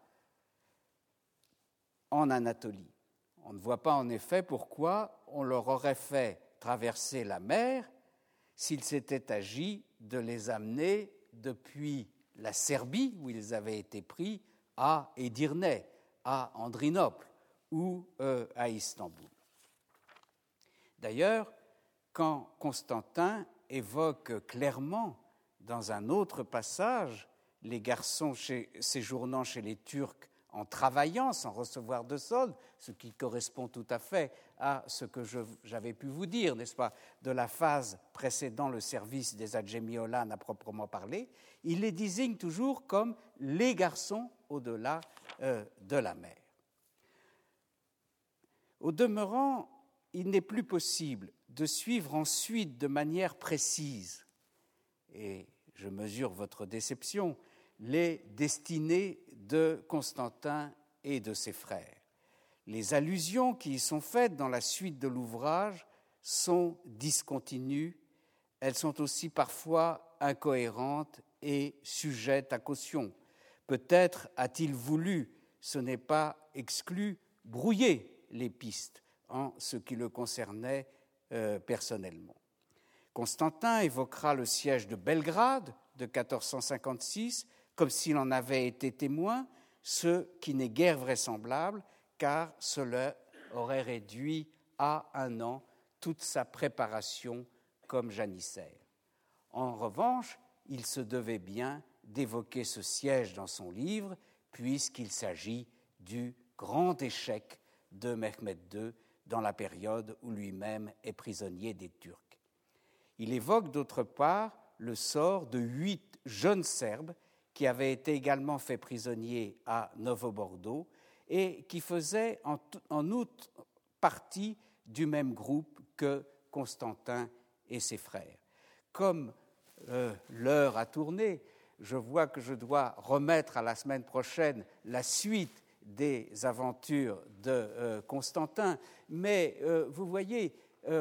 en Anatolie. On ne voit pas en effet pourquoi on leur aurait fait traverser la mer s'il s'était agi de les amener depuis la Serbie, où ils avaient été pris, à Edirne, à Andrinople ou à Istanbul. D'ailleurs, quand Constantin évoque clairement dans un autre passage les garçons séjournant chez les Turcs en travaillant sans recevoir de solde, ce qui correspond tout à fait à ce que j'avais pu vous dire, n'est-ce pas, de la phase précédant le service des Adjémiolanes à proprement parler, il les désigne toujours comme les garçons au-delà de la mer. Au demeurant, il n'est plus possible de suivre ensuite de manière précise, et je mesure votre déception, les destinées de Constantin et de ses frères. Les allusions qui y sont faites dans la suite de l'ouvrage sont discontinues, elles sont aussi parfois incohérentes et sujettes à caution. Peut-être a-t-il voulu, ce n'est pas exclu, brouiller les pistes en ce qui le concernait personnellement. Constantin évoquera le siège de Belgrade de 1456 comme s'il en avait été témoin, ce qui n'est guère vraisemblable, car cela aurait réduit à 1 an toute sa préparation comme janissaire. En revanche, il se devait bien d'évoquer ce siège dans son livre, puisqu'il s'agit du grand échec de Mehmed II dans la période où lui-même est prisonnier des Turcs. Il évoque d'autre part le sort de 8 jeunes Serbes qui avaient été également faits prisonniers à Novo-Bordeaux et qui faisaient en outre partie du même groupe que Constantin et ses frères. Comme l'heure a tourné, je vois que je dois remettre à la semaine prochaine la suite des aventures de Constantin, mais vous voyez,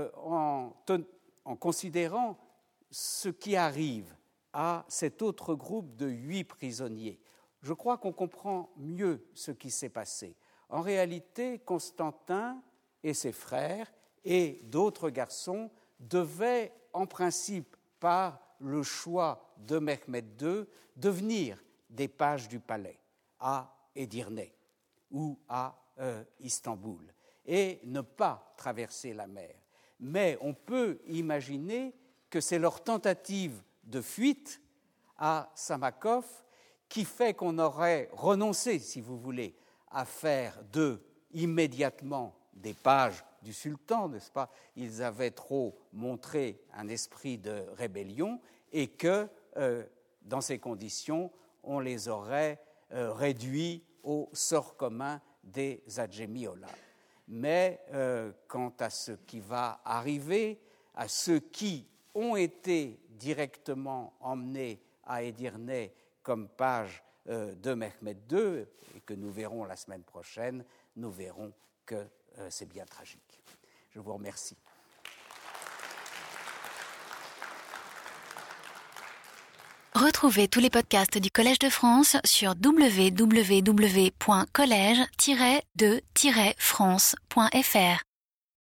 en considérant ce qui arrive à cet autre groupe de 8 prisonniers, je crois qu'on comprend mieux ce qui s'est passé. En réalité, Constantin et ses frères et d'autres garçons devaient, en principe, par le choix de Mehmed II, devenir des pages du palais à Edirne ou à Istanbul et ne pas traverser la mer. Mais on peut imaginer que c'est leur tentative de fuite à Samakov qui fait qu'on aurait renoncé, si vous voulez, à faire d'eux immédiatement des pages du sultan, n'est-ce pas? Ils avaient trop montré un esprit de rébellion et que, dans ces conditions, on les aurait réduits au sort commun des Adjémiolas. Mais quant à ce qui va arriver, à ceux qui ont été directement emmenés à Edirne comme pages de Mehmed II, et que nous verrons la semaine prochaine, nous verrons que c'est bien tragique. Je vous remercie. Retrouvez tous les podcasts du Collège de France sur www.collège-de-france.fr.